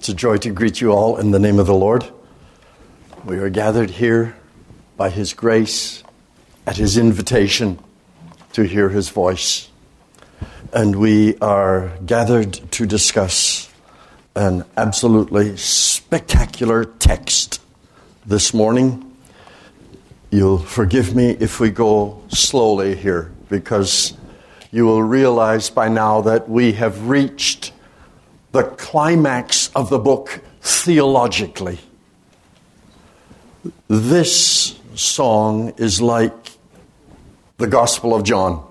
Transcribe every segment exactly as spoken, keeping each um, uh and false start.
It's a joy to greet you all in the name of the Lord. We are gathered here by His grace, at His invitation to hear His voice. And we are gathered to discuss an absolutely spectacular text this morning. You'll forgive me if we go slowly here, because you will realize by now that we have reached the climax of the book theologically. This song is like the Gospel of John.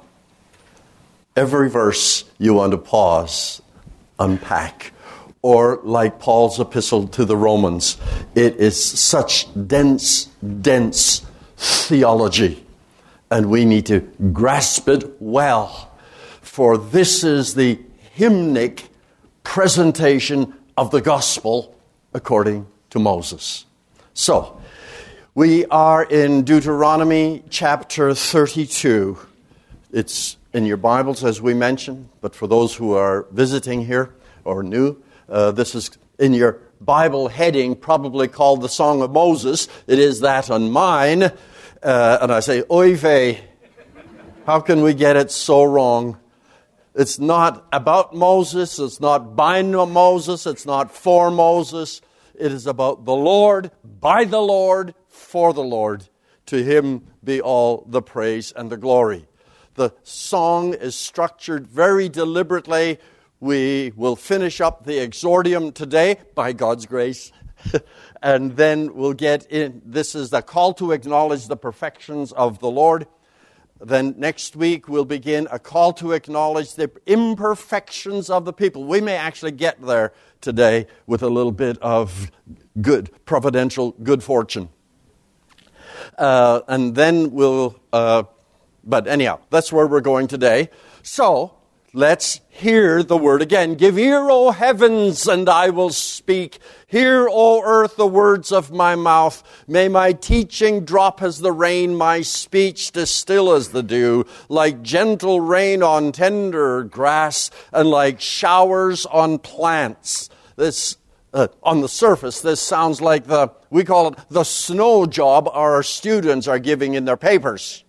Every verse you want to pause, unpack. Or like Paul's epistle to the Romans, it is such dense, dense theology. And we need to grasp it well. For this is the hymnic presentation of the gospel according to Moses. So, we are in Deuteronomy chapter thirty-two. It's in your Bibles, as we mentioned, but for those who are visiting here or new, uh, this is in your Bible heading, probably called the Song of Moses. It is that on mine. Uh, and I say, oy vey, how can we get it so wrong? It's not about Moses, it's not by Moses, it's not for Moses. It is about the Lord, by the Lord, for the Lord. To Him be all the praise and the glory. The song is structured very deliberately. We will finish up the exordium today, by God's grace. And then we'll get in. This is the call to acknowledge the perfections of the Lord. Then next week we'll begin a call to acknowledge the imperfections of the people. We may actually get there today with a little bit of good, providential good fortune. Uh, and then we'll, uh, but anyhow, that's where we're going today. So, let's hear the word again. Give ear, O heavens, and I will speak. Hear, O earth, the words of my mouth. May my teaching drop as the rain, my speech distill as the dew, like gentle rain on tender grass, and like showers on plants. This, uh, on the surface, this sounds like the, we call it the snow job our students are giving in their papers.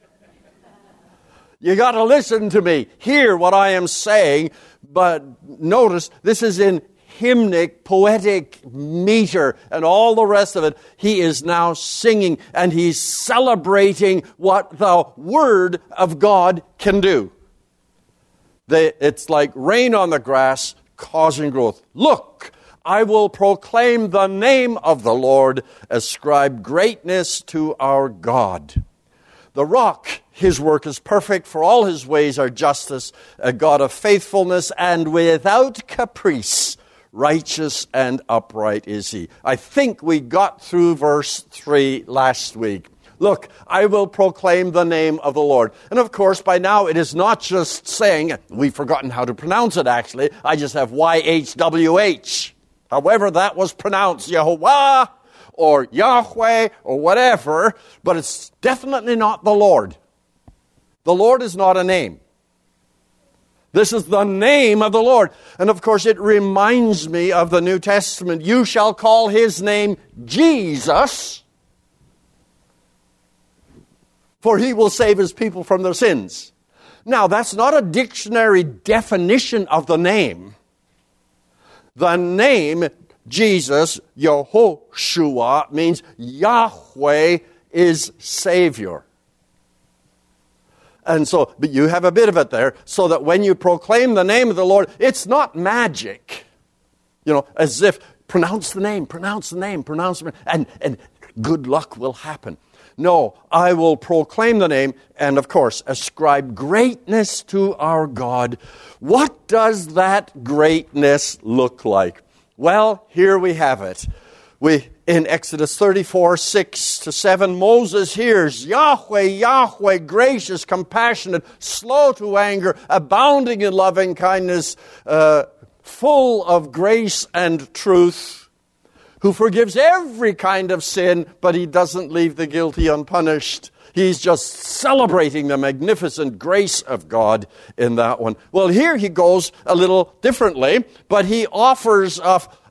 You got to listen to me, hear what I am saying, but notice this is in hymnic, poetic meter, and all the rest of it. He is now singing, and he's celebrating what the Word of God can do. They, it's like rain on the grass, causing growth. Look, I will proclaim the name of the Lord, ascribe greatness to our God. The rock, His work is perfect, for all His ways are justice, a God of faithfulness, and without caprice, righteous and upright is He. I think we got through verse three last week. Look, I will proclaim the name of the Lord. And of course, by now it is not just saying, we've forgotten how to pronounce it actually, I just have Y H W H. However that was pronounced, Yehovah, or Yahweh, or whatever, but it's definitely not the Lord. The Lord is not a name. This is the name of the Lord. And of course, it reminds me of the New Testament. You shall call His name Jesus, for He will save His people from their sins. Now, that's not a dictionary definition of the name. The name Jesus, Yehoshua, means Yahweh is Savior. And so, but you have a bit of it there, so that when you proclaim the name of the Lord, it's not magic. You know, as if, pronounce the name, pronounce the name, pronounce the name, and, and good luck will happen. No, I will proclaim the name, and of course, ascribe greatness to our God. What does that greatness look like? Well, here we have it. We in Exodus thirty-four, six to seven, Moses hears, Yahweh, Yahweh, gracious, compassionate, slow to anger, abounding in loving kindness, uh, full of grace and truth, who forgives every kind of sin, but He doesn't leave the guilty unpunished. He's just celebrating the magnificent grace of God in that one. Well, here he goes a little differently, but he offers of us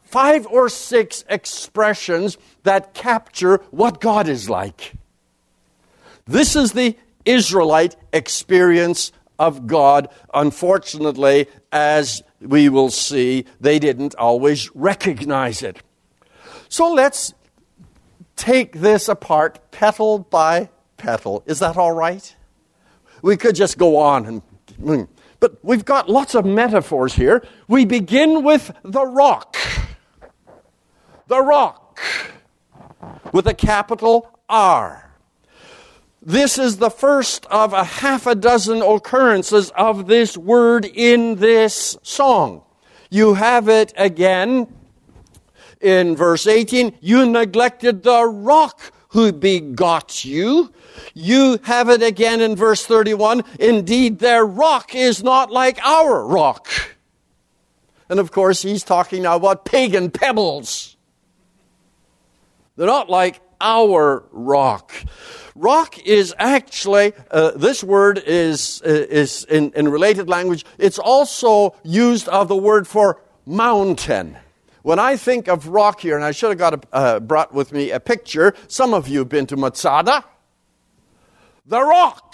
five or six expressions that capture what God is like. This is the Israelite experience of God. Unfortunately, as we will see, they didn't always recognize it. So let's take this apart petal by petal. Is that all right? We could just go on, and but we've got lots of metaphors here. We begin with the rock. The rock with a capital R. This is the first of a half a dozen occurrences of this word in this song. You have it again in verse eighteen. You neglected the rock who begot you. You have it again in verse thirty-one. Indeed, their rock is not like our rock. And of course, he's talking now about pagan pebbles. They're not like our rock. Rock is actually, uh, this word is, uh, is in, in related language, it's also used of the word for mountain. When I think of rock here, and I should have got a, uh, brought with me a picture, some of you have been to Matsada. The rock.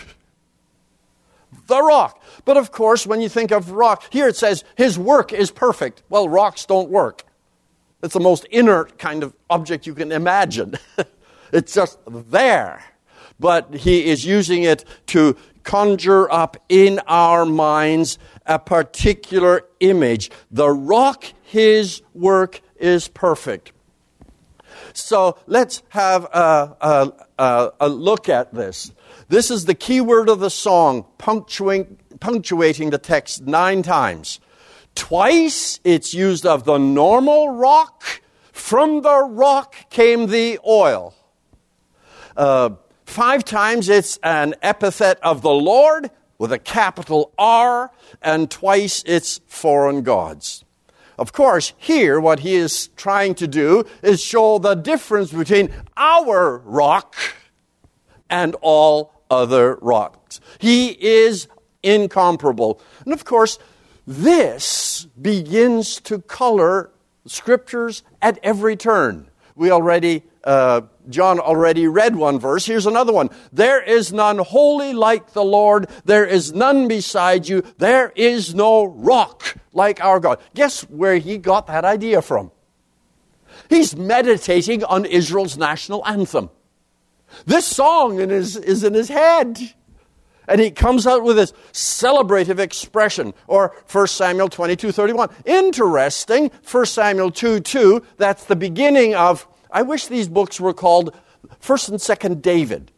The rock. But of course, when you think of rock, here it says, his work is perfect. Well, rocks don't work. It's the most inert kind of object you can imagine. It's just there. But he is using it to conjure up in our minds a particular image. The rock, his work is perfect. So let's have a, a, a, a look at this. This is the key word of the song, punctuating, punctuating the text nine times. Twice it's used of the normal rock. From the rock came the oil. Uh, five times it's an epithet of the Lord with a capital R, and twice it's foreign gods. Of course, here what he is trying to do is show the difference between our rock and all other rocks. He is incomparable. And of course, this begins to color scriptures at every turn. We already, uh, John already read one verse. Here's another one. There is none holy like the Lord. There is none beside you. There is no rock like our God. Guess where he got that idea from? He's meditating on Israel's national anthem. This song in his, is in his head. And he comes out with this celebrative expression, or First Samuel twenty-two thirty-one. Interesting, First Samuel two two, that's the beginning of, I wish these books were called First and Second David.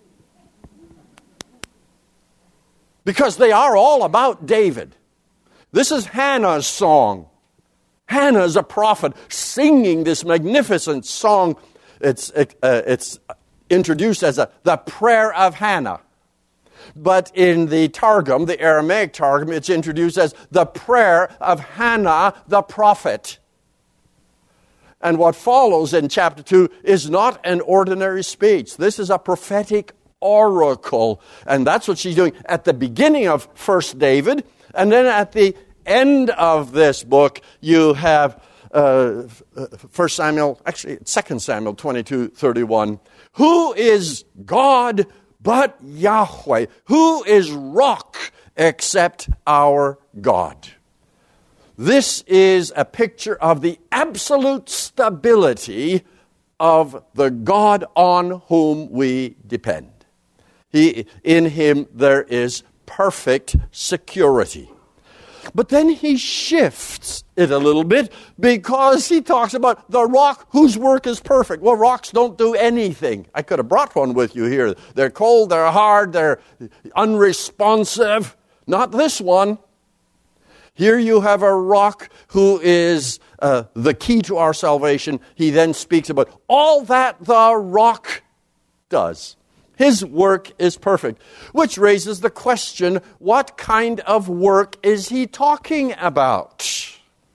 Because they are all about David. This is Hannah's song. Hannah is a prophet singing this magnificent song. It's, uh, it's introduced as a, the prayer of Hannah. But in the Targum, the Aramaic Targum, it's introduced as the prayer of Hannah the prophet. And what follows in chapter two is not an ordinary speech. This is a prophetic oracle. And that's what she's doing at the beginning of First David. And then at the end of this book, you have uh, First Samuel, actually Second Samuel twenty-two thirty-one. Who is God but Yahweh? Who is rock except our God? This is a picture of the absolute stability of the God on whom we depend. He, in him there is perfect security. But then he shifts it a little bit because he talks about the rock whose work is perfect. Well, rocks don't do anything. I could have brought one with you here. They're cold, they're hard, they're unresponsive. Not this one. Here you have a rock who is uh, the key to our salvation. He then speaks about all that the rock does. His work is perfect, which raises the question, what kind of work is he talking about?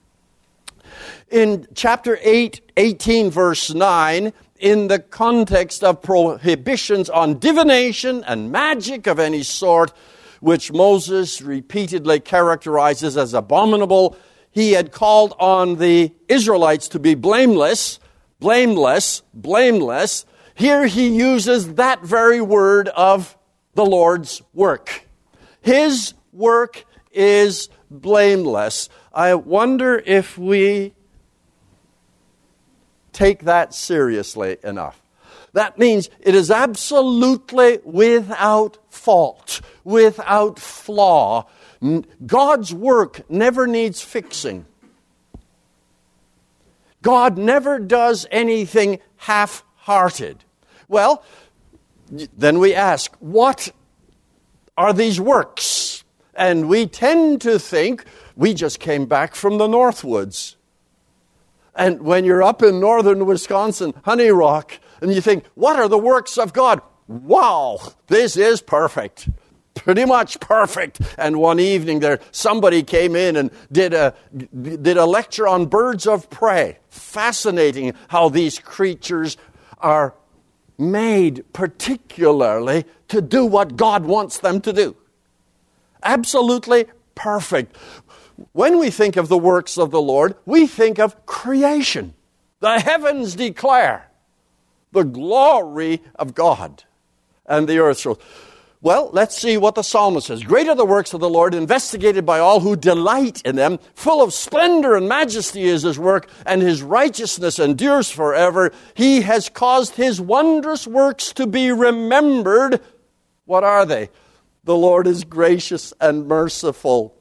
In chapter eight, eighteen, verse nine, in the context of prohibitions on divination and magic of any sort, which Moses repeatedly characterizes as abominable, he had called on the Israelites to be blameless, blameless, blameless, here he uses that very word of the Lord's work. His work is blameless. I wonder if we take that seriously enough. That means it is absolutely without fault, without flaw. God's work never needs fixing. God never does anything half-hearted. Well, then we ask, what are these works? And we tend to think, we just came back from the Northwoods. And when you're up in northern Wisconsin, Honey Rock, and you think, what are the works of God? Wow, this is perfect. Pretty much perfect. And one evening there, somebody came in and did a, did a lecture on birds of prey. Fascinating how these creatures are made particularly to do what God wants them to do. Absolutely perfect. When we think of the works of the Lord, we think of creation. The heavens declare the glory of God, and the earth shows. Well, let's see what the psalmist says. Great are the works of the Lord, investigated by all who delight in them. Full of splendor and majesty is his work, and his righteousness endures forever. He has caused his wondrous works to be remembered. What are they? The Lord is gracious and merciful.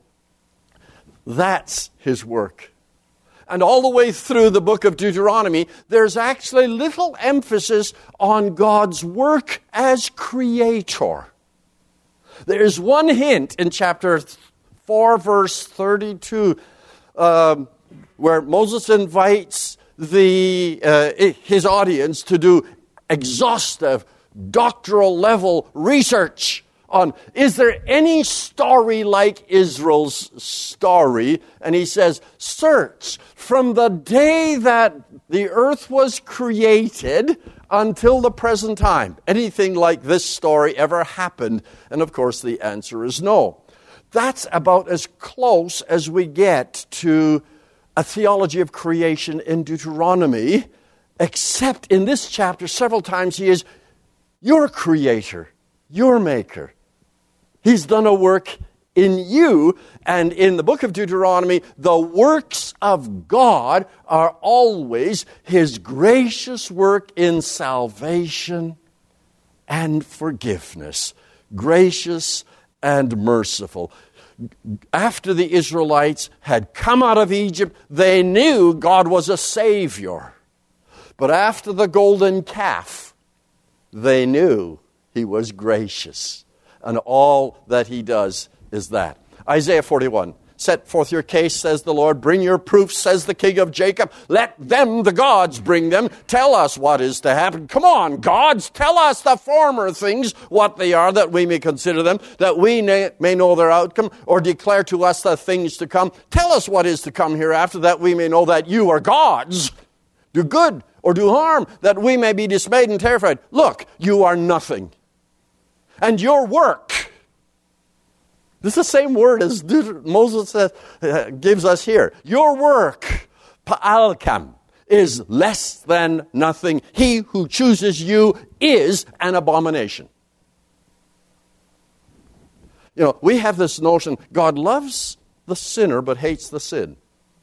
That's his work. And all the way through the book of Deuteronomy, there's actually little emphasis on God's work as creator. There's one hint in chapter four, verse thirty-two, um, where Moses invites the uh, his audience to do exhaustive, doctoral level research on, is there any story like Israel's story? And he says, search from the day that the earth was created until the present time. Anything like this story ever happened? And of course the answer is no. That's about as close as we get to a theology of creation in Deuteronomy, except in this chapter several times he is your creator, your maker. He's done a work in you, and in the book of Deuteronomy, the works of God are always his gracious work in salvation and forgiveness. Gracious and merciful. After the Israelites had come out of Egypt, they knew God was a Savior. But after the golden calf, they knew he was gracious. And all that he does is that. Isaiah forty-one. Set forth your case, says the Lord. Bring your proofs, says the King of Jacob. Let them, the gods, bring them. Tell us what is to happen. Come on, gods, tell us the former things, what they are, that we may consider them, that we may know their outcome, or declare to us the things to come. Tell us what is to come hereafter, that we may know that you are gods. Do good or do harm, that we may be dismayed and terrified. Look, you are nothing. And your work, this is the same word as Moses says, uh, gives us here. Your work, pa'alkam, is less than nothing. He who chooses you is an abomination. You know, we have this notion, God loves the sinner but hates the sin.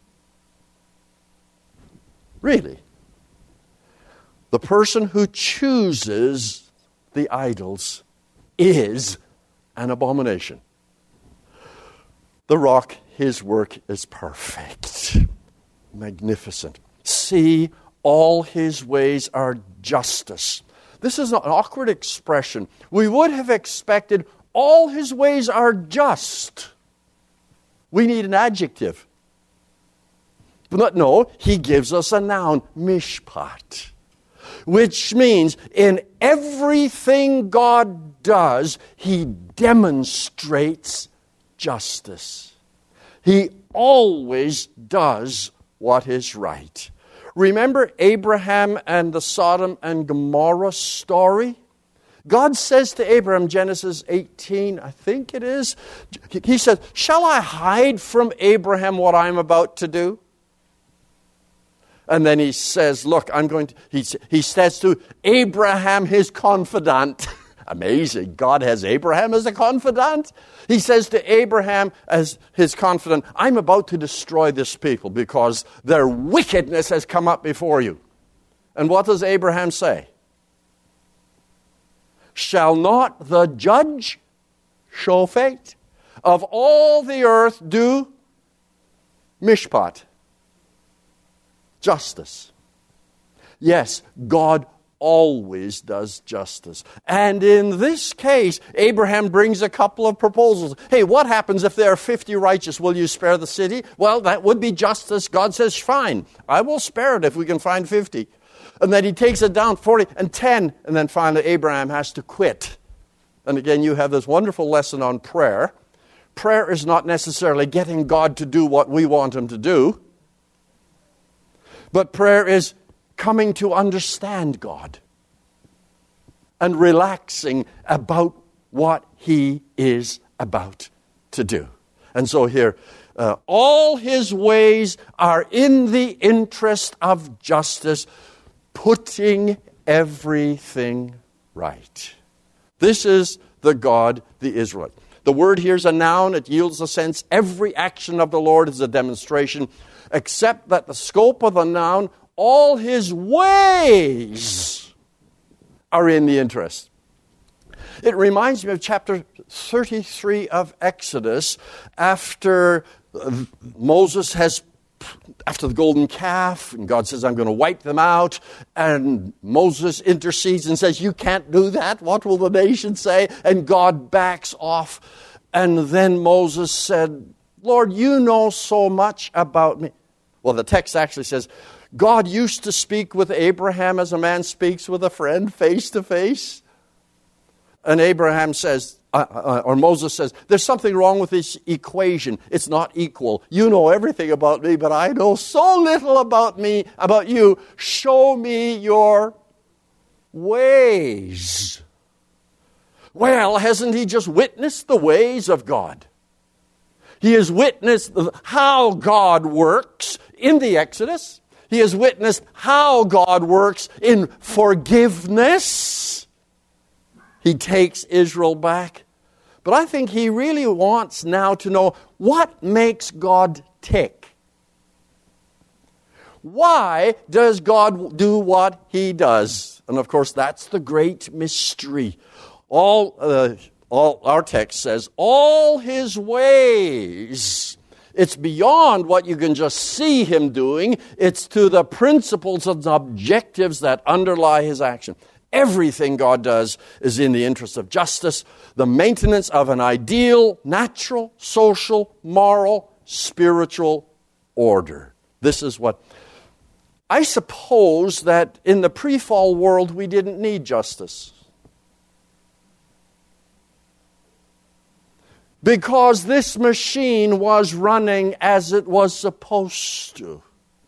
Really. The person who chooses the idols is an abomination. The rock, his work is perfect, magnificent. See, all his ways are justice. This is an awkward expression. We would have expected all his ways are just. We need an adjective. But no, he gives us a noun, mishpat, which means in everything God does, he demonstrates justice. He always does what is right. Remember Abraham and the Sodom and Gomorrah story? God says to Abraham, Genesis eighteen, I think it is, he says, shall I hide from Abraham what I'm about to do? And then he says, look, I'm going to, he, he says to Abraham, his confidant. Amazing. God has Abraham as a confidant. He says to Abraham as his confidant, I'm about to destroy this people because their wickedness has come up before you. And what does Abraham say? Shall not the judge show fate? Of all the earth do mishpat. Justice. Yes, God always does justice. And in this case, Abraham brings a couple of proposals. Hey, what happens if there are fifty righteous? Will you spare the city? Well, that would be justice. God says, fine, I will spare it if we can find fifty. And then he takes it down, forty and ten, and then finally Abraham has to quit. And again, you have this wonderful lesson on prayer. Prayer is not necessarily getting God to do what we want him to do, but prayer is coming to understand God and relaxing about what he is about to do. And so here, uh, all his ways are in the interest of justice, putting everything right. This is the God, the Israelite. The word here is a noun. It yields a sense. Every action of the Lord is a demonstration, except that the scope of the noun, all his ways are in the interest. It reminds me of chapter thirty-three of Exodus, after Moses has, after the golden calf, and God says, I'm going to wipe them out, and Moses intercedes and says, you can't do that. What will the nation say? And God backs off. And then Moses said, Lord, you know so much about me. Well, the text actually says, God used to speak with Abraham as a man speaks with a friend face to face. And Abraham says, uh, uh, or Moses says, there's something wrong with this equation. It's not equal. You know everything about me, but I know so little about me, about you. Show me your ways. Well, hasn't he just witnessed the ways of God? He has witnessed how God works in the Exodus. He has witnessed how God works in forgiveness. He takes Israel back. But I think he really wants now to know what makes God tick. Why does God do what he does? And of course, that's the great mystery. All, uh, all our text says, all his ways. It's beyond what you can just see him doing. It's to the principles and objectives that underlie his action. Everything God does is in the interest of justice, the maintenance of an ideal, natural, social, moral, spiritual order. This is what... I suppose that in the pre-fall world we didn't need justice. Because this machine was running as it was supposed to.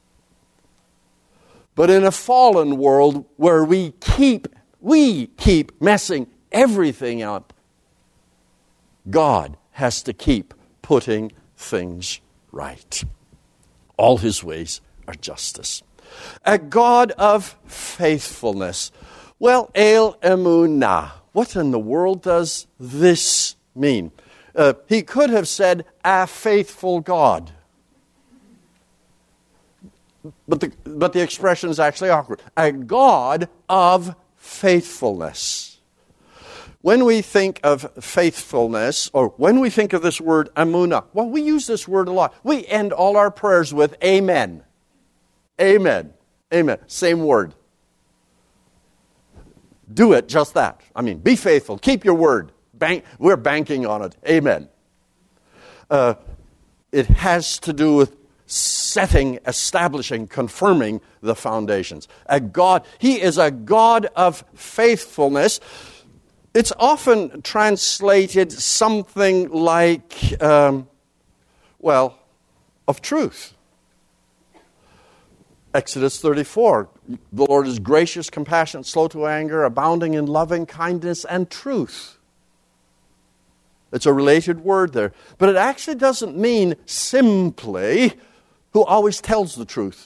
But in a fallen world where we keep, we keep messing everything up, God has to keep putting things right. All his ways are justice. A God of faithfulness. Well, El Emunah. What in the world does this mean? Uh, he could have said, a faithful God. But the, but the expression is actually awkward. A God of faithfulness. When we think of faithfulness, or when we think of this word emunah, well, we use this word a lot. We end all our prayers with amen. Amen. Amen. Same word. Do it, just that. I mean, be faithful. Keep your word. Bank, we're banking on it. Amen. Uh, it has to do with setting, establishing, confirming the foundations. A God, he is a God of faithfulness. It's often translated something like, um, well, of truth. Exodus thirty-four, The Lord is gracious, compassionate, slow to anger, abounding in loving kindness and truth. It's a related word there. But it actually doesn't mean simply who always tells the truth.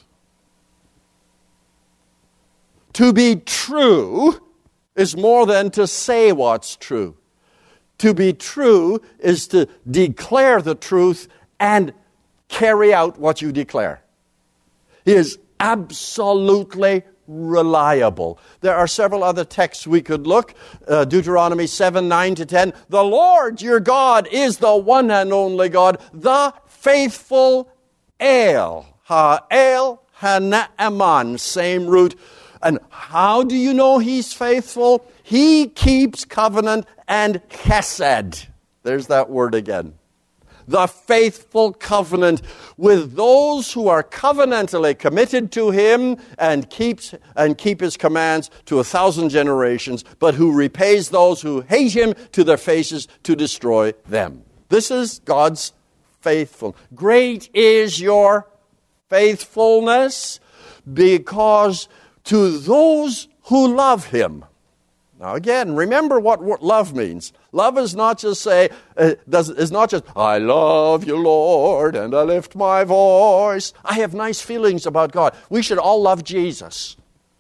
To be true is more than to say what's true. To be true is to declare the truth and carry out what you declare. He is absolutely reliable. There are several other texts we could look. Uh, Deuteronomy seven, nine to ten. The Lord your God is the one and only God, the faithful El. Ha-El, Ha-Naaman, same root. And how do you know He's faithful? He keeps covenant and chesed. There's that word again. The faithful covenant with those who are covenantally committed to Him and keeps and keep His commands to a thousand generations, but who repays those who hate Him to their faces to destroy them. This is God's faithful. Great is your faithfulness, because to those who love Him. Now again, remember what love means. Love is not just say, uh, does, is not just, I love you, Lord, and I lift my voice. I have nice feelings about God. We should all love Jesus.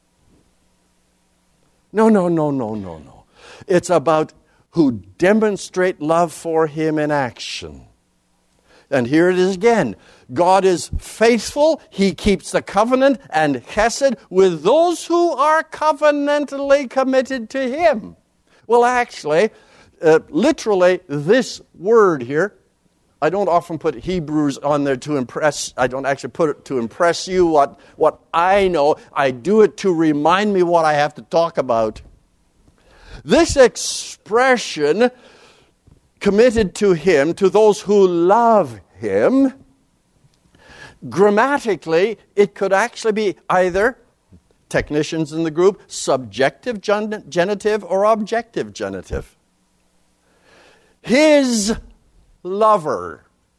No, no, no, no, no, no. It's about who demonstrate love for Him in action. And here it is again. God is faithful. He keeps the covenant and chesed with those who are covenantally committed to Him. Well, actually, uh, literally, this word here, I don't often put Hebrews on there to impress, I don't actually put it to impress you what, what I know. I do it to remind me what I have to talk about. This expression, committed to Him, to those who love Him, grammatically, it could actually be either, technicians in the group, subjective gen- genitive or objective genitive. His lover.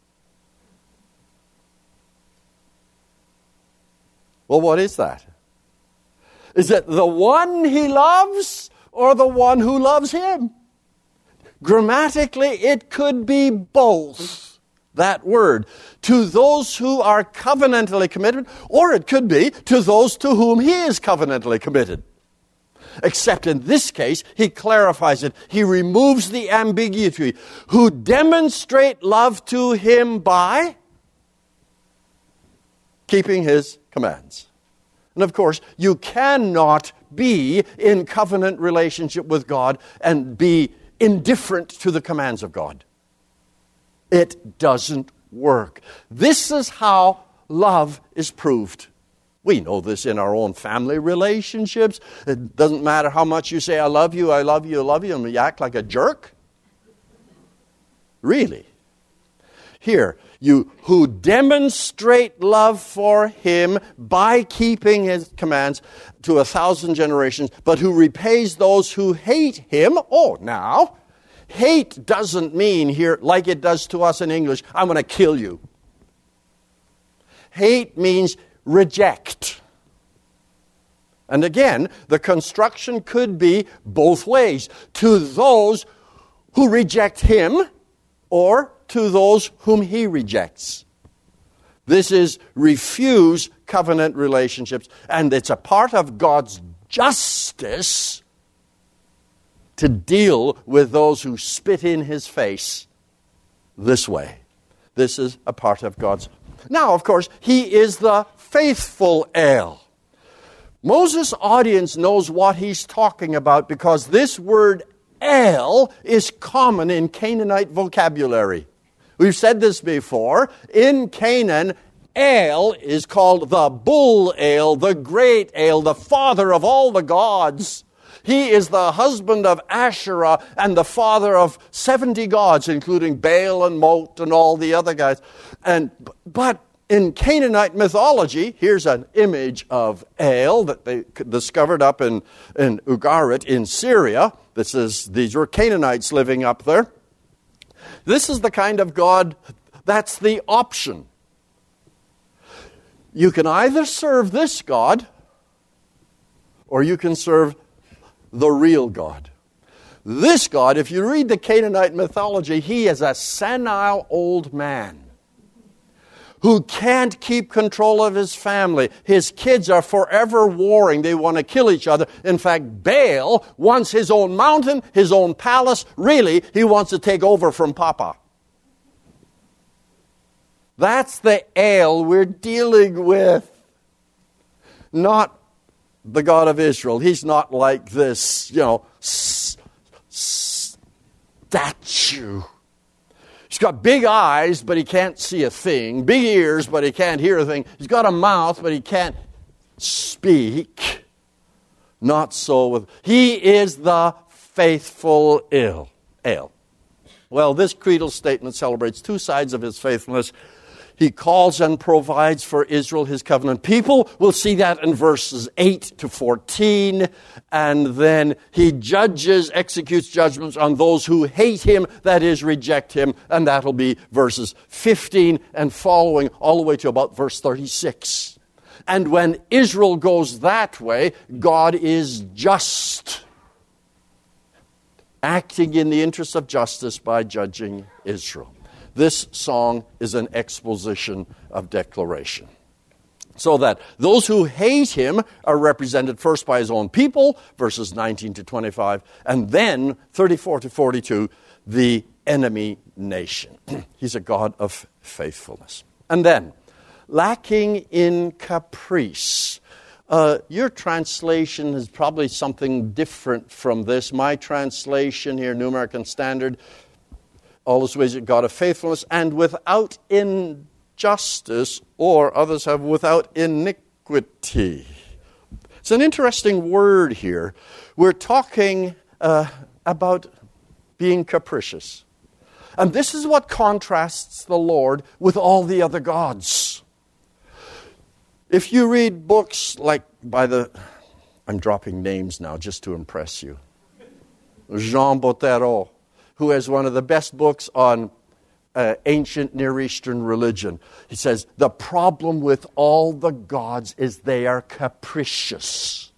Well, what is that? Is it the one He loves or the one who loves Him? Grammatically, it could be both, that word. To those who are covenantally committed, or it could be to those to whom He is covenantally committed. Except in this case, He clarifies it. He removes the ambiguity. Who demonstrate love to Him by keeping His commands. And of course, you cannot be in covenant relationship with God and be indifferent to the commands of God. It doesn't work. This is how love is proved. We know this in our own family relationships. It doesn't matter how much you say, I love you, I love you, I love you, and you act like a jerk. Really. Here, you who demonstrate love for Him by keeping His commands to a thousand generations, but who repays those who hate Him. Oh, now, hate doesn't mean here, like it does to us in English, I'm going to kill you. Hate means reject. And again, the construction could be both ways. To those who reject Him, or to those whom He rejects. This is refuse covenant relationships, and it's a part of God's justice to deal with those who spit in His face this way. This is a part of God's. Now, of course, He is the faithful El. Moses' audience knows what he's talking about because this word El is common in Canaanite vocabulary. We've said this before. In Canaan, El is called the bull El, the great El, the father of all the gods. He is the husband of Asherah and the father of seventy gods, including Baal and Mot and all the other guys. And but in Canaanite mythology, here's an image of El that they discovered up in, in Ugarit in Syria. This is, these were Canaanites living up there. This is the kind of God, that's the option. You can either serve this God or you can serve the real God. This God, if you read the Canaanite mythology, he is a senile old man who can't keep control of his family. His kids are forever warring. They want to kill each other. In fact, Baal wants his own mountain, his own palace. Really, he wants to take over from Papa. That's the Ale we're dealing with. Not the God of Israel. He's not like this, you know, s- statue. He's got big eyes, but he can't see a thing. Big ears, but he can't hear a thing. He's got a mouth, but he can't speak. Not so with... He is the faithful ill. Ale. Well, this creedal statement celebrates two sides of his faithfulness. He calls and provides for Israel, his covenant people. We'll see that in verses eight to fourteen. And then he judges, executes judgments on those who hate him, that is, reject him. And that'll be verses fifteen and following all the way to about verse thirty-six. And when Israel goes that way, God is just, acting in the interest of justice by judging Israel. This song is an exposition of declaration. So that those who hate him are represented first by his own people, verses nineteen to twenty-five, and then thirty-four to forty-two, the enemy nation. He's a God of faithfulness. And then, lacking in caprice. Uh, your translation is probably something different from this. My translation here, New American Standard, all those ways God of faithfulness, and without injustice, or others have without iniquity. It's an interesting word here. We're talking uh, about being capricious. And this is what contrasts the Lord with all the other gods. If you read books like by the, I'm dropping names now just to impress you, Jean Bottero, who has one of the best books on uh, ancient Near Eastern religion. He says, the problem with all the gods is they are capricious.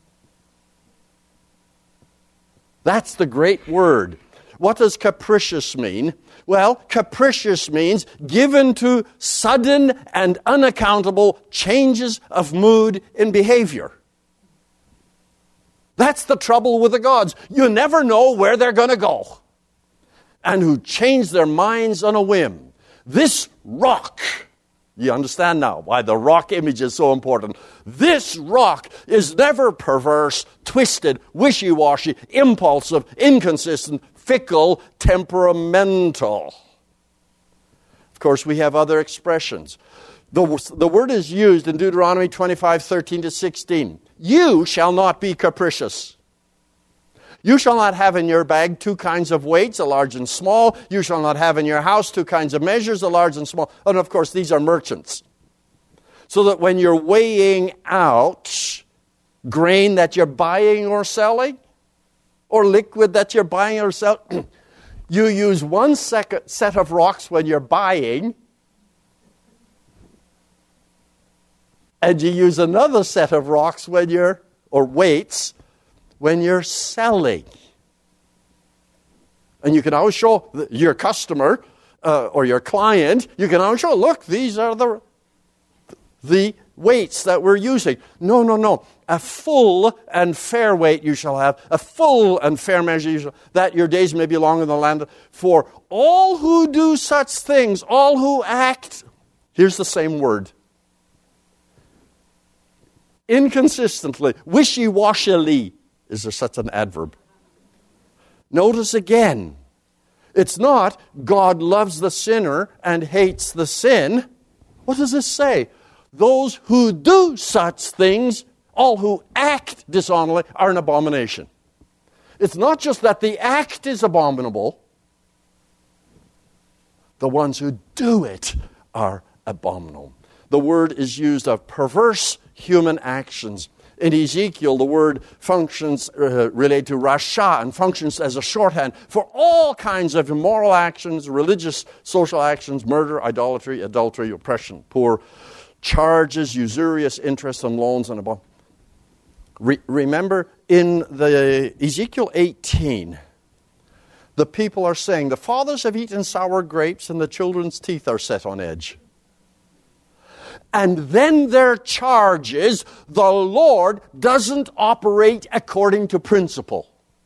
That's the great word. What does capricious mean? Well, capricious means given to sudden and unaccountable changes of mood and behavior. That's the trouble with the gods. You never know where they're going to go. And who change their minds on a whim. This rock, you understand now why the rock image is so important. This rock is never perverse, twisted, wishy-washy, impulsive, inconsistent, fickle, temperamental. Of course, we have other expressions. The, the word is used in Deuteronomy twenty-five, thirteen to sixteen. You shall not be capricious. You shall not have in your bag two kinds of weights, a large and small. You shall not have in your house two kinds of measures, a large and small. And of course, these are merchants. So that when you're weighing out grain that you're buying or selling, or liquid that you're buying or selling, you use one sec- set of rocks when you're buying, and you use another set of rocks when you're, or weights, when you're selling. And you can always show your customer uh, or your client, you can always show, look, these are the, the weights that we're using. No, no, no. A full and fair weight you shall have, a full and fair measure you shall, that your days may be long in the land. For all who do such things, all who act, here's the same word, inconsistently, wishy-washily. Is there such an adverb? Notice again, it's not God loves the sinner and hates the sin. What does this say? Those who do such things, all who act dishonorably, are an abomination. It's not just that the act is abominable. The ones who do it are abominable. The word is used of perverse human actions. In Ezekiel, the word functions uh, related to rasha and functions as a shorthand for all kinds of immoral actions, religious, social actions, murder, idolatry, adultery, oppression, poor, charges, usurious interest on loans, and above. Re- remember, in the Ezekiel eighteen, the people are saying, the fathers have eaten sour grapes and the children's teeth are set on edge. And then their charge is, the Lord doesn't operate according to principle.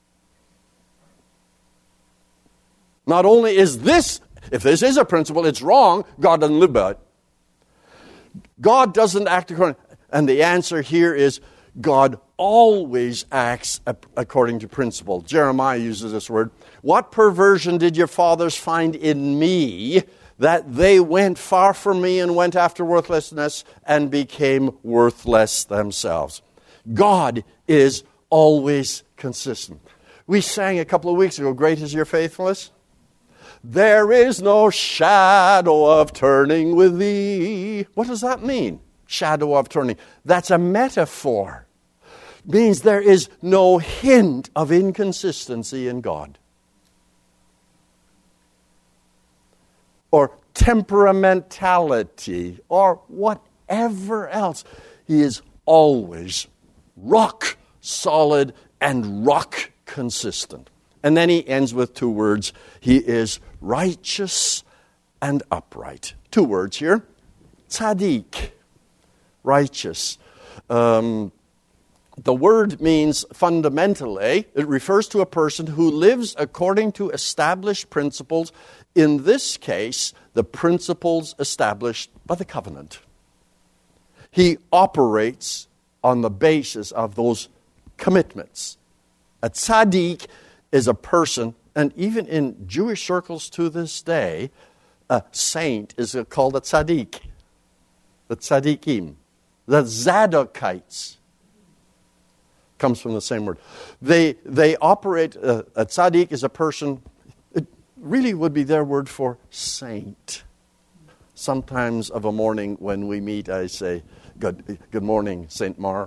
Not only is this, if this is a principle, it's wrong, God doesn't live by it. God doesn't act according, and the answer here is, God always acts according to principle. Jeremiah uses this word. What perversion did your fathers find in me, that they went far from me and went after worthlessness and became worthless themselves? God is always consistent. We sang a couple of weeks ago, great is your faithfulness. There is no shadow of turning with thee. What does that mean? Shadow of turning. That's a metaphor. Means there is no hint of inconsistency in God. Or temperamentality, or whatever else. He is always rock solid and rock consistent. And then he ends with two words. He is righteous and upright. Two words here. Tzaddik. Righteous. Um, the word means fundamentally, it refers to a person who lives according to established principles. In this case, the principles established by the covenant. He operates on the basis of those commitments. A tzaddik is a person, and even in Jewish circles to this day, a saint is called a tzaddik. The tzaddikim. The Zadokites comes from the same word. They they operate, uh, a tzaddik is a person, it really would be their word for saint. Sometimes of a morning when we meet, I say, good, good morning, Saint Mar.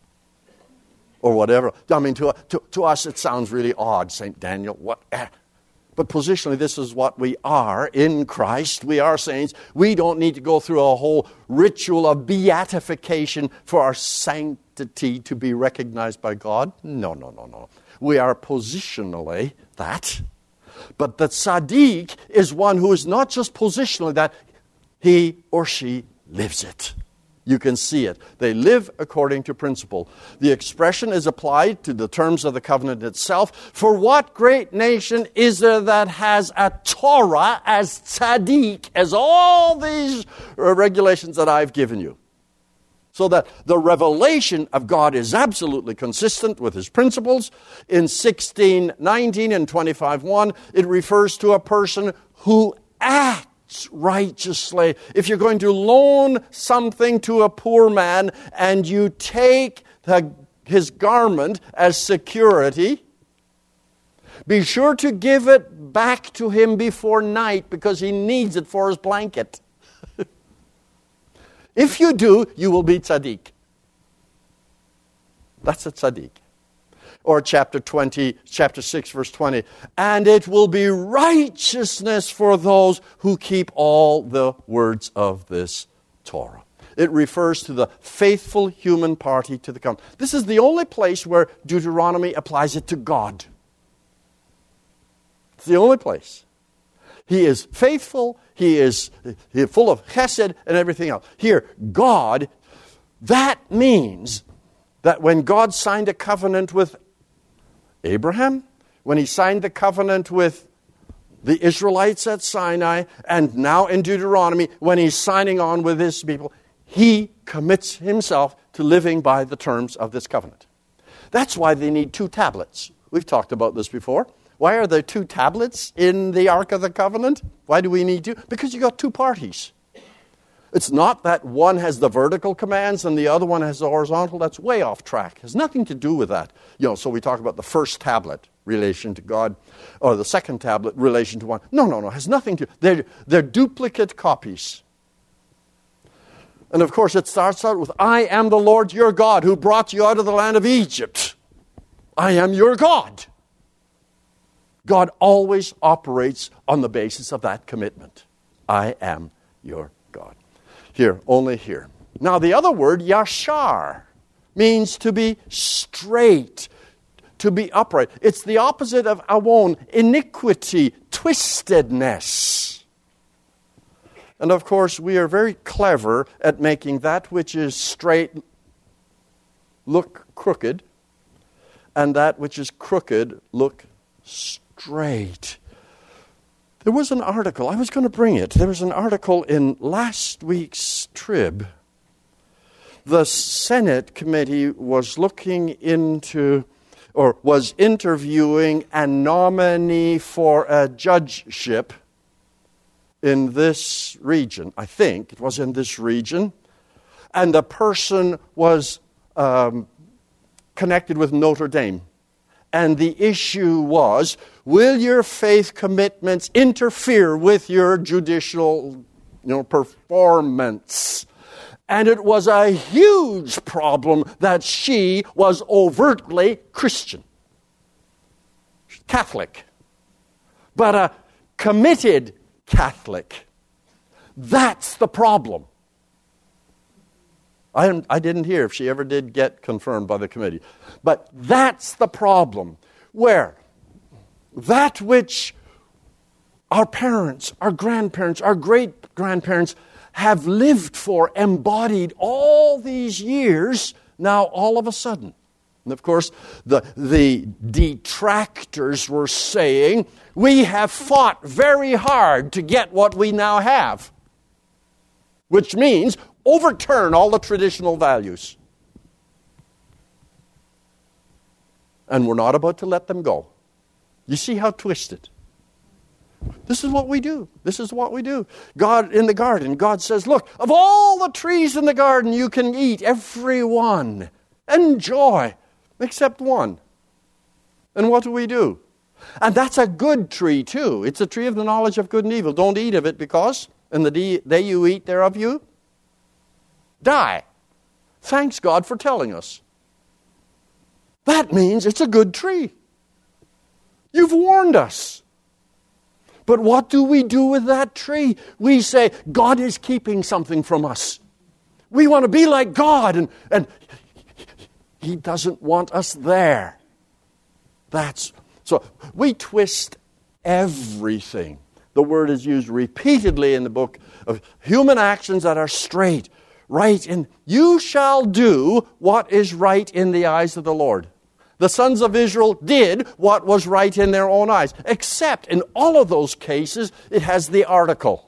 Or whatever. I mean, to, to, to us it sounds really odd, Saint Daniel. What? But positionally, this is what we are in Christ. We are saints. We don't need to go through a whole ritual of beatification for our sanctity to be recognized by God. No, no, no, no. We are positionally that. But the tzaddik is one who is not just positionally that, he or she lives it. You can see it. They live according to principle. The expression is applied to the terms of the covenant itself. For what great nation is there that has a Torah as tzaddik, as all these regulations that I've given you? So that the revelation of God is absolutely consistent with his principles. In sixteen nineteen and twenty-five one, it refers to a person who acts righteously. If you're going to loan something to a poor man and you take the, his garment as security, be sure to give it back to him before night because he needs it for his blanket. If you do, you will be tzaddik. That's a tzaddik. Or chapter twenty, chapter six, verse twenty. And it will be righteousness for those who keep all the words of this Torah. It refers to the faithful human party to the covenant. This is the only place where Deuteronomy applies it to God. It's the only place. He is faithful. He is, he is full of chesed and everything else. Here, God, that means that when God signed a covenant with Abraham, when he signed the covenant with the Israelites at Sinai, and now in Deuteronomy, when he's signing on with his people, he commits himself to living by the terms of this covenant. That's why they need two tablets. We've talked about this before. Why are there two tablets in the Ark of the Covenant? Why do we need two? Because you got two parties. It's not that one has the vertical commands and the other one has the horizontal. That's way off track. It has nothing to do with that. You know, so we talk about the first tablet, relation to God, or the second tablet, relation to one. No, no, no. It has nothing to... They're, they're duplicate copies. And of course, it starts out with, I am the Lord your God who brought you out of the land of Egypt. I am your God. God always operates on the basis of that commitment. I am your God. Here, only here. Now the other word, yashar. means to be straight, to be upright. It's the opposite of awon, iniquity, twistedness. And of course, we are very clever at making that which is straight look crooked, and that which is crooked look straight. There was an article, I was going to bring it. There was an article in last week's Trib. The Senate committee was looking into, or was interviewing a nominee for a judgeship in this region. I think it was in this region. And the person was um, connected with Notre Dame. And the issue was, will your faith commitments interfere with your judicial, you know, performance? And it was a huge problem that she was overtly Christian, Catholic, but a committed Catholic. That's the problem. I, I didn't hear if she ever did get confirmed by the committee. But that's the problem, where that which our parents, our grandparents, our great-grandparents have lived for, embodied all these years, now all of a sudden. And of course, the, the detractors were saying, we have fought very hard to get what we now have. Which means overturn all the traditional values. And we're not about to let them go. You see how twisted. This is what we do. This is what we do. God, in the garden, God says, look, of all the trees in the garden, you can eat every one. Enjoy, except one. And what do we do? And that's a good tree, too. It's a tree of the knowledge of good and evil. Don't eat of it, because in the day you eat thereof, you die. Thanks God for telling us. That means it's a good tree. You've warned us. But what do we do with that tree? We say, God is keeping something from us. We want to be like God, and, and He doesn't want us there. That's so we twist everything. The word is used repeatedly in the book of human actions that are straight, right, and you shall do what is right in the eyes of the Lord. The sons of Israel did what was right in their own eyes, except in all of those cases, it has the article.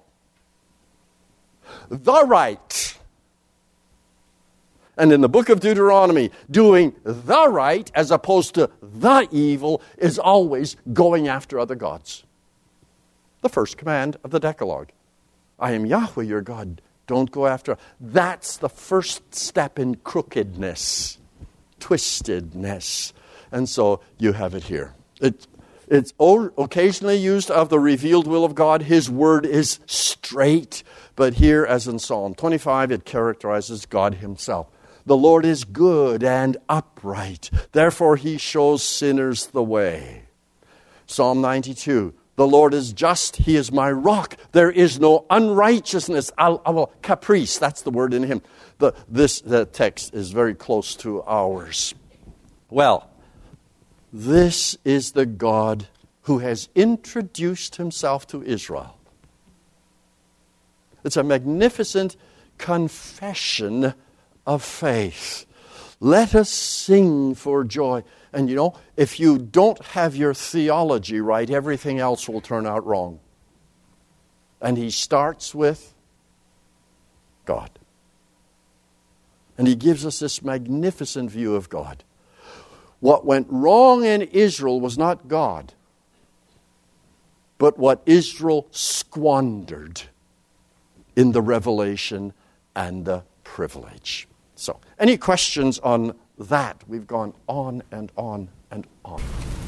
The right. And in the book of Deuteronomy, doing the right as opposed to the evil is always going after other gods. The first command of the Decalogue. I am Yahweh your God. Don't go after. That's the first step in crookedness, twistedness. And so you have it here. It, it's occasionally used of the revealed will of God. His word is straight. But here, as in Psalm twenty-five, it characterizes God himself. The Lord is good and upright. Therefore, he shows sinners the way. Psalm ninety-two. The Lord is just. He is my rock. There is no unrighteousness. Al, al, caprice. That's the word in him. The, this the text is very close to ours. Well, this is the God who has introduced himself to Israel. It's a magnificent confession of faith. Let us sing for joy. And you know, if you don't have your theology right, everything else will turn out wrong. And he starts with God. And he gives us this magnificent view of God. What went wrong in Israel was not God, but what Israel squandered in the revelation and the privilege. So, any questions on that? We've gone on and on and on.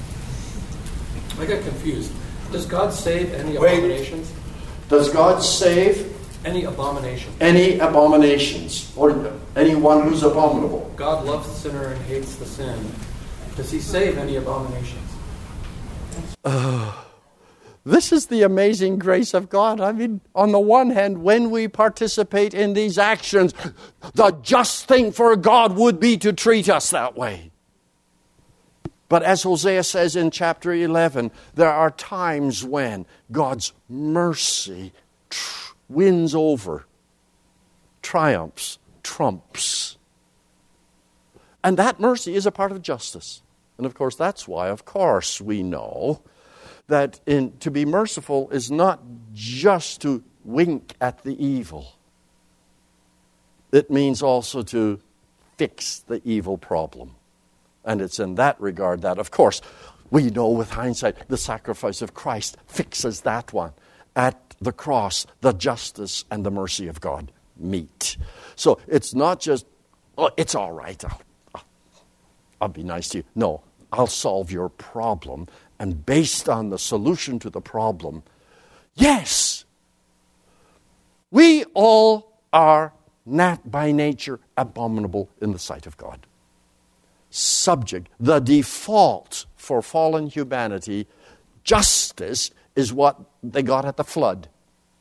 I got confused. Does God save any Wait. abominations? Does God save Any abomination? any abominations? Or anyone who's abominable? God loves the sinner and hates the sin. Does he save any abominations? Uh, This is the amazing grace of God. I mean, on the one hand, when we participate in these actions, the just thing for God would be to treat us that way. But as Hosea says in chapter eleven, there are times when God's mercy tr- wins over, triumphs, trumps. And that mercy is a part of justice. And of course, that's why, of course, we know that in, to be merciful is not just to wink at the evil. It means also to fix the evil problem. And it's in that regard that, of course, we know with hindsight the sacrifice of Christ fixes that one. At the cross, the justice and the mercy of God meet. So it's not just, oh, it's all right, I'll, I'll, I'll be nice to you. No, I'll solve your problem. And based on the solution to the problem, yes, we all are not by nature abominable in the sight of God. Subject, the default for fallen humanity, justice is what they got at the flood.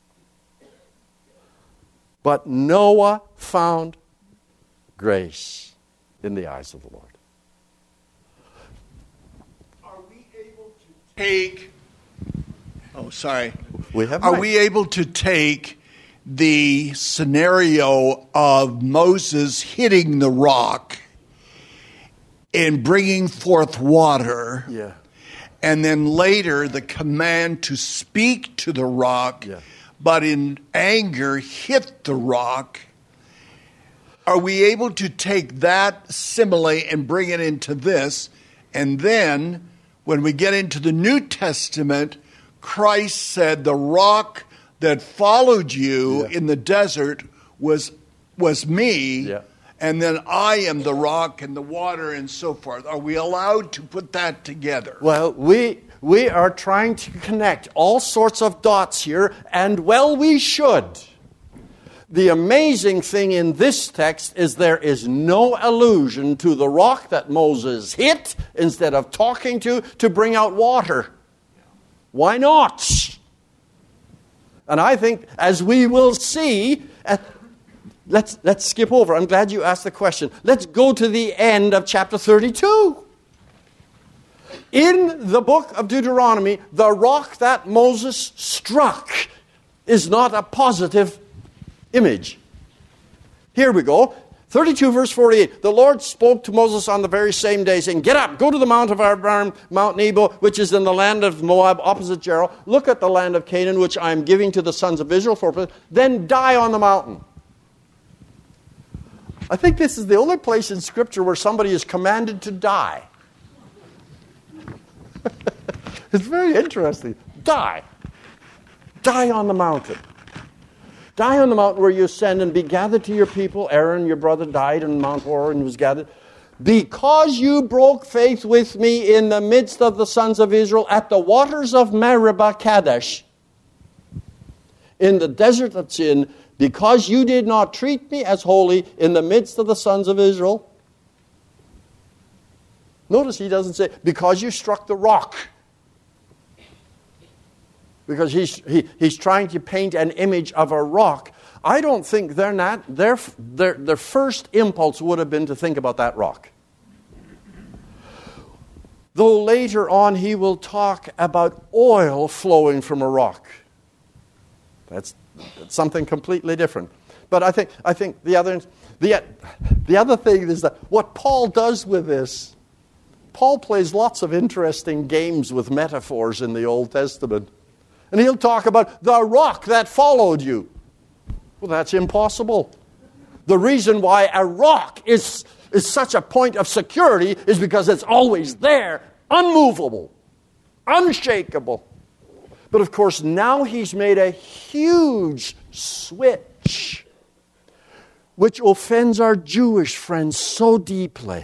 But Noah found grace in the eyes of the Lord. Take, oh, sorry. We have Are might. we able to take the scenario of Moses hitting the rock and bringing forth water, Yeah. and then later the command to speak to the rock, Yeah. but in anger hit the rock? Are we able to take that simile and bring it into this, and then when we get into the New Testament, Christ said, the rock that followed you Yeah. in the desert was was me, Yeah. and then I am the rock and the water and so forth. Are we allowed to put that together? Well, we we are trying to connect all sorts of dots here, and well, we should. The amazing thing in this text is there is no allusion to the rock that Moses hit instead of talking to to bring out water. Why not? And I think, as we will see, uh, let's, let's skip over. I'm glad you asked the question. Let's go to the end of chapter thirty-two. In the book of Deuteronomy, the rock that Moses struck is not a positive image. Here we go. thirty-two verse forty-eight. The Lord spoke to Moses on the very same day, saying, get up, go to the mount of Abarim, Mount Nebo, which is in the land of Moab, opposite Jericho. Look at the land of Canaan, which I am giving to the sons of Israel, for then die on the mountain. I think this is the only place in Scripture where somebody is commanded to die. It's very interesting. Die. Die on the mountain. Die on the mountain where you ascend and be gathered to your people. Aaron, your brother, died on Mount Hor and was gathered. Because you broke faith with me in the midst of the sons of Israel at the waters of Meribah Kadesh, in the desert of Sin, because you did not treat me as holy in the midst of the sons of Israel. Notice he doesn't say, because you struck the rock. Because he's, he, he's trying to paint an image of a rock. I don't think they're not, their, their, their first impulse would have been to think about that rock. Though later on he will talk about oil flowing from a rock. That's, that's something completely different. But I think, I think the, other, the, the other thing is that what Paul does with this, Paul plays lots of interesting games with metaphors in the Old Testament. And he'll talk about the rock that followed you. Well, that's impossible. The reason why a rock is, is such a point of security is because it's always there, unmovable, unshakable. But of course, now he's made a huge switch, which offends our Jewish friends so deeply.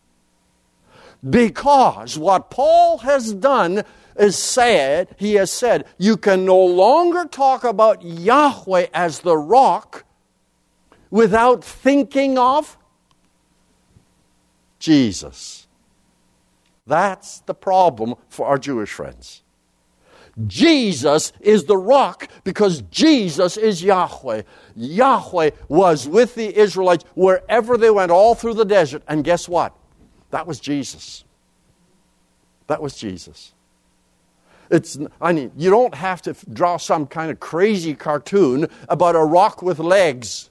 Because what Paul has done is said, he has said, you can no longer talk about Yahweh as the rock without thinking of Jesus. That's the problem for our Jewish friends. Jesus is the rock because Jesus is Yahweh. Yahweh was with the Israelites wherever they went, all through the desert. And guess what? That was Jesus. That was Jesus. It's, I mean, you don't have to draw some kind of crazy cartoon about a rock with legs.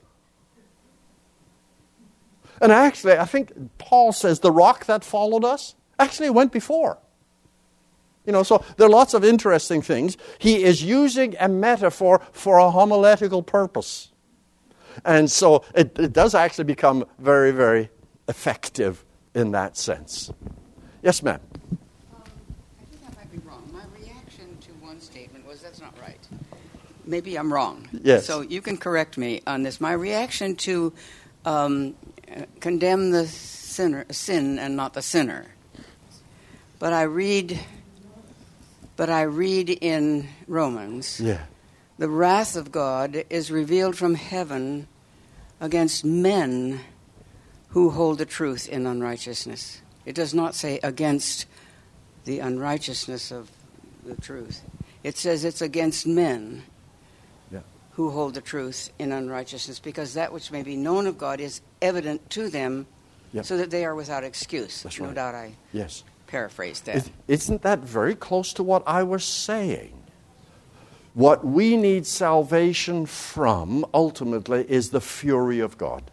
And actually, I think Paul says the rock that followed us actually went before. You know, so there are lots of interesting things. He is using a metaphor for a homiletical purpose. And so it, it does actually become very, very effective in that sense. Yes, ma'am. Um, I think I might be wrong. My reaction to one statement was, that's not right. Maybe I'm wrong. Yes. So you can correct me on this. My reaction to um, condemn the sinner, sin and not the sinner. But I read... But I read in Romans, Yeah. the wrath of God is revealed from heaven against men who hold the truth in unrighteousness. It does not say against the unrighteousness of the truth. It says it's against men Yeah. who hold the truth in unrighteousness, because that which may be known of God is evident to them, Yep. so that they are without excuse. That's No right. doubt I Yes. paraphrased that. Is- Isn't that very close to what I was saying? What we need salvation from, ultimately, is the fury of God.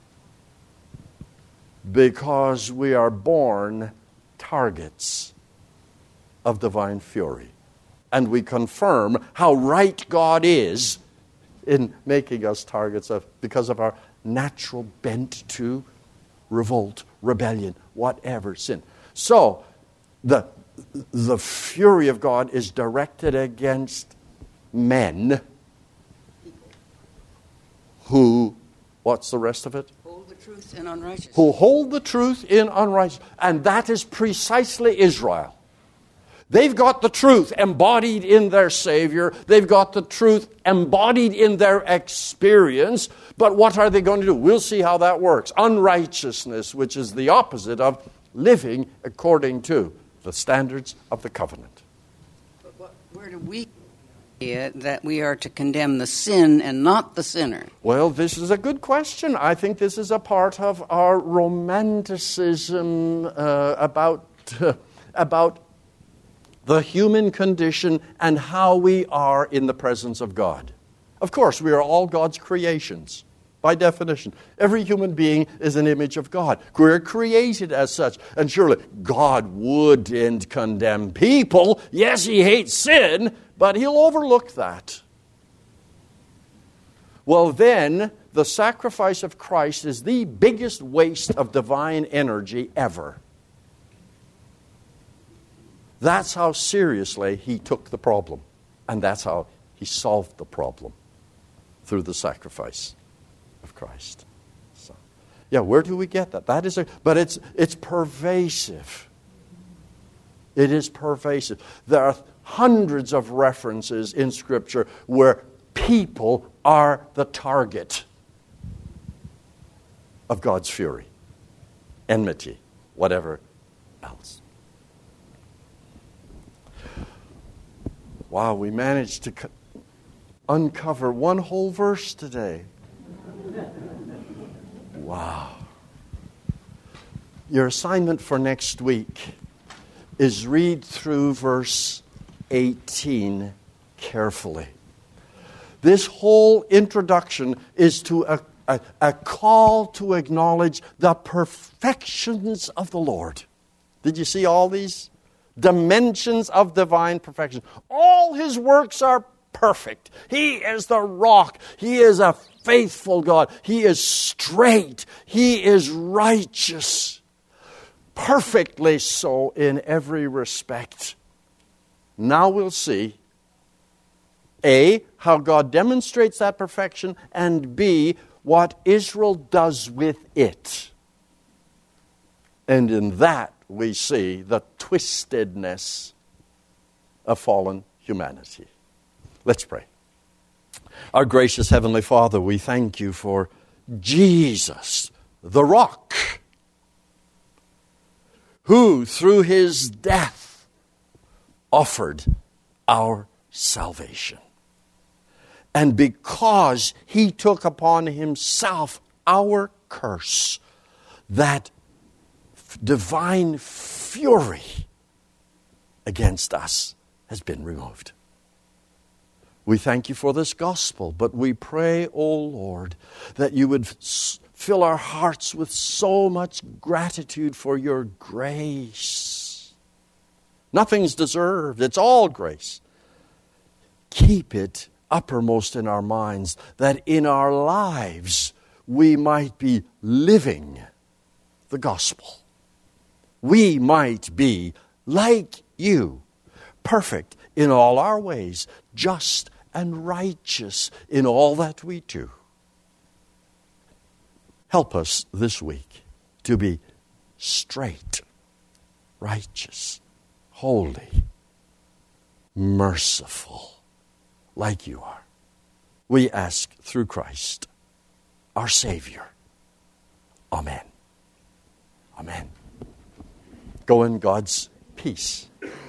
Because we are born targets of divine fury. And we confirm how right God is in making us targets of, because of our natural bent to revolt, rebellion, whatever sin. So, the, the fury of God is directed against men who, what's the rest of it? Hold the truth in unrighteousness. Who hold the truth in unrighteousness. And that is precisely Israel. They've got the truth embodied in their Savior. They've got the truth embodied in their experience. But what are they going to do? We'll see how that works. Unrighteousness, which is the opposite of living according to the standards of the covenant. But what, where do we get that we are to condemn the sin and not the sinner? Well, this is a good question. I think this is a part of our romanticism uh, about, uh, about the human condition and how we are in the presence of God. Of course, we are all God's creations. By definition, every human being is an image of God. We're created as such. And surely God wouldn't condemn people. Yes, He hates sin, but He'll overlook that. Well, then, the sacrifice of Christ is the biggest waste of divine energy ever. That's how seriously He took the problem. And that's how He solved the problem, through the sacrifice of Christ. So, yeah, where do we get that? That is a, but it's it's pervasive. It is pervasive. There are hundreds of references in Scripture where people are the target of God's fury, enmity, whatever else. Wow, we managed to co- uncover one whole verse today. Wow. Your assignment for next week is read through verse eighteen carefully. This whole introduction is to a, a, a call to acknowledge the perfections of the Lord. Did you see all these dimensions of divine perfection? All His works are perfect. He is the rock. He is a faithful God. He is straight. He is righteous. Perfectly so in every respect. Now we'll see, A, how God demonstrates that perfection, and B, what Israel does with it. And in that we see the twistedness of fallen humanity. Let's pray. Our gracious Heavenly Father, we thank You for Jesus, the rock, who through His death offered our salvation. And because he took upon himself our curse, that divine fury against us has been removed. We thank you for this gospel, but we pray, O Lord, that you would fill our hearts with so much gratitude for your grace. Nothing's deserved. It's all grace. Keep it uppermost in our minds, that in our lives we might be living the gospel. We might be like you, perfect in all our ways, just and righteous in all that we do. Help us this week to be straight, righteous, holy, merciful, like you are. We ask through Christ, our Savior. Amen. Amen. Go in God's peace.